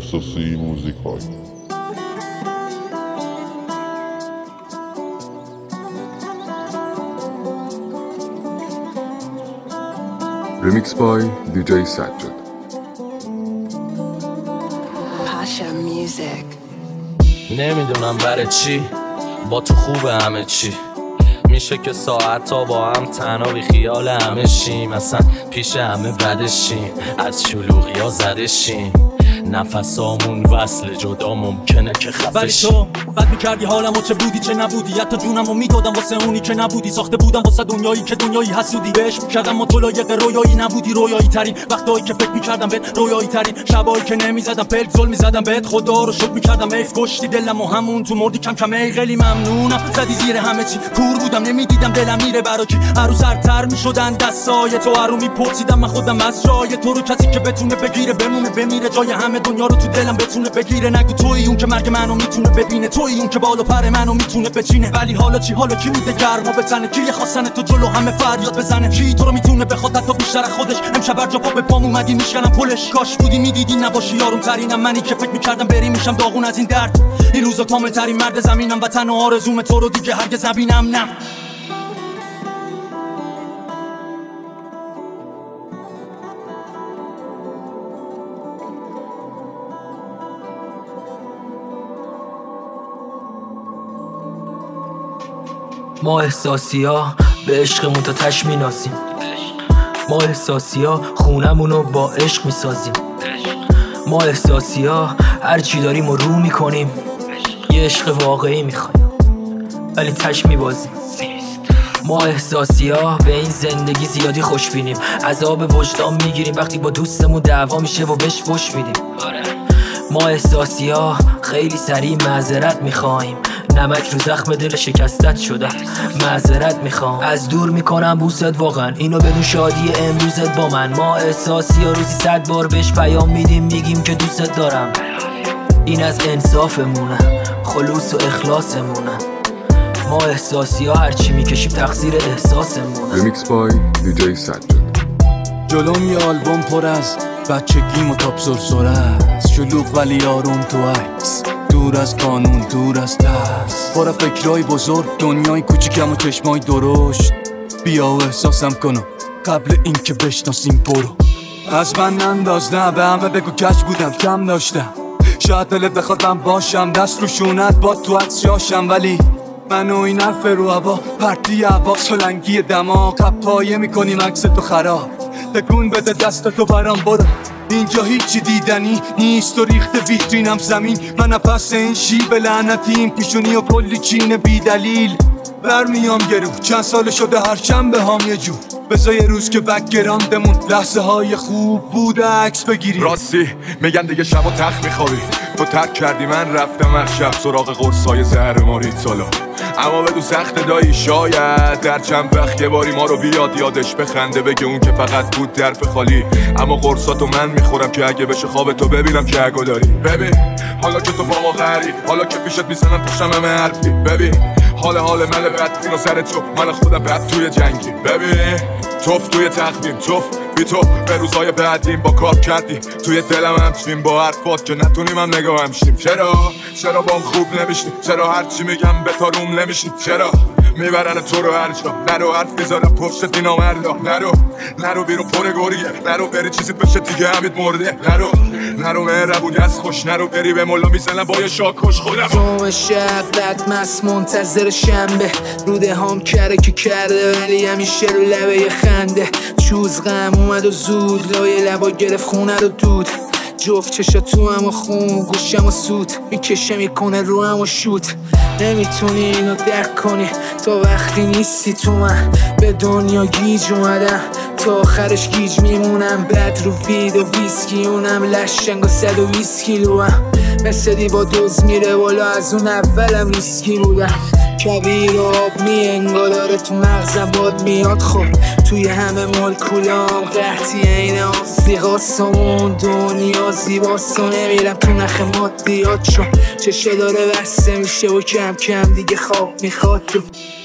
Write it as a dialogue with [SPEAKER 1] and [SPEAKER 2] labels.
[SPEAKER 1] احساسی موزیکال. Remix by DJ سجاد.
[SPEAKER 2] نمیدونم برای چی با تو خوبه همه چی، میشه که ساعت تا با هم تنها بی خیال همه شیم، اصلا پیش همه بدشیم، از شلوغی ها زدشیم، نفسامون وصل جدا ممکنه که خفه شیم. ولی تو بد میکردی حالمو، چه بودی چه نبودی، حتی جونمو میدادم واسه اونی که نبودی، ساخته بودم واسه دنیایی که دنیایی حسودی، بهش میکردم ما تو لایق رویایی نبودی، رویایی ترین وقتایی که فکر میکردم بهت، رویایی ترین شبایی که نمیزدم پلک ظلم میزدم بهت، خدا رو شکر میکردم ایف کشتی دلمو همون تو مردی کم کم، ای خیلی ممنونم زدی زیر همه چی، کور بودم نمیدیدم دلم میره برا کی، هر سرتر میشدن دستای تو، هر میپرسیدم من خودم از جای تو رو، کسی که بتونه بگیره بمونه بمیره، جای همه دنیا رو تو دلم بتونه بگیره، نگو تویی اون که مرگ منو میتونه ببینه، تویی اون که بالا پر منو میتونه بچینه، ولی حالا چی، حالا کی میده گرما بزنه، کی خواستن تو جلو همه فریاد بزنه، کی تو رو میتونه بخواد حتی بیشتر خودش، امشب هر جا پا به پام اومدی میشکنم پلش، کاش بودی میدیدی نباشی یارم ترینم، منی که فکر میکردم بری میشم داغون از این درد، این روزا کامل ترین مرد زمینم، وطن و آرزوم تو رو دیگه هرگز نبینم، نه
[SPEAKER 3] ما احساسی ها به عشقمون تا تش میناسیم، ما احساسی ها خونمونو با عشق میسازیم، ما احساسی ها هرچی داریم و رو میکنیم، یه عشق واقعی میخوایم ولی تش میبازیم، ما احساسی ها به این زندگی زیادی خوش بینیم، عذاب وجدان میگیریم وقتی با دوستمون دعوا میشه و بهش فش میدیم، ما احساسی ها خیلی سریع معذرت میخوایم، نمک رو زخم دل شکستت شده، معذرت میخوام، از دور میکنم بوست واقعا، اینو بدون شادی امروزت با من، ما احساسی ها روزی 100 بار بهش پیام میدیم، میگیم که دوستت دارم، این از انصافمونه، خلوص و اخلاصمونه، ما احساسی ها هرچی میکشیم تقصیر احساسمونه.
[SPEAKER 1] Remix by DJ سجاد.
[SPEAKER 4] جلوم یه آلبوم پر از بچگیم و تاپ سرسره است، شلوغ ولی آروم تو عکس، دور از قانون دور از دست، پر فکرای بزرگ، دنیای کوچیکم و چشمای درشت، بیا و احساسم کنم قبل این که بشناسیم برو، از من ننداز، نه به همه بگو کج بودم کم داشتم، شاید دلت بخواد من باشم دست رو شونت با تو عکس یاشم، ولی من و این حرف رو هوا پرتی هوا سلنگی دماغ، پایه میکنیم عکس تو خراب، تکون بده دست تو برام برو، اینجا هیچی دیدنی نیست و ریخته ویترینم زمین، من پس این شیب لعنتیم، پیشونی و کلی چین بی دلیل، برمیام گرو چند سال شده هر شنبه هام یه جور، بذار یه روز که بکگراندمون لحظه های خوب بوده عکس بگیری،
[SPEAKER 5] راستی میگن دیگه شبا تخت میخوابی، تو ترک کردی من رفتم هر شب سراغ قرصای زهر مارید سالا، اما بدو سخت دایی شاید در چند وقت یه باری ما رو بیاد یادش بخنده، بگه اون که فقط بود درف خالی، اما قرصاتو من میخورم که اگه بشه خواب تو ببینم که اگه داری، ببین حالا که تو با ما غری، حالا که پیشت میزنم پشتم همه حرفی، ببین حال من بد اینو سر تو، من خودم بد توی جنگی، ببین توف توی تخمیم، توف بی تو به روزای بعدیم، با کار کردی توی دلم همچنین، با حرفات که نتونیم هم نگاه همشیم، چرا بام خوب نمیشی، چرا هرچی میگم به تا روم نمیشی، چرا میبرن تو رو هر جا، نرو حرف میذارم پشت دینا مردا، نرو بیرون پر گوریه، نرو بری چیزی بشه دیگه همید مرده، نرو مهربونی از خوش، نرو بری به مولا میزنم با یه شاکش خودم،
[SPEAKER 3] تو شب بعد مست منتظر شنبه، روده هم کره که کرده ولی همیشه رو لبه یه خنده، چوز غم اومد و زود لای لبا گرفت خونه رو دود، جفت چشا تو هم و خون گوشم و سود میکشه میکنه رو هم و شوت، نمیتونی اینو درک کنی تا وقتی نیستی تو، من به دنیا گیج اومدم تا آخرش گیج میمونم، بعد رو وید و ویسکی اونم لشنگ و 120 کیلو هم مثل دیوا دوز میره بالا، از اون اولم ریسکی بودم، کبیر و آب میانگالاره تو مغزم باد میاد، خب توی همه مولکولام قحطی این آفریقاست و اون دنیا زیباست و نمیرم تو نخ مادیات، چون چشا داره بسته میشه و کم کم دیگه خواب میخواد تو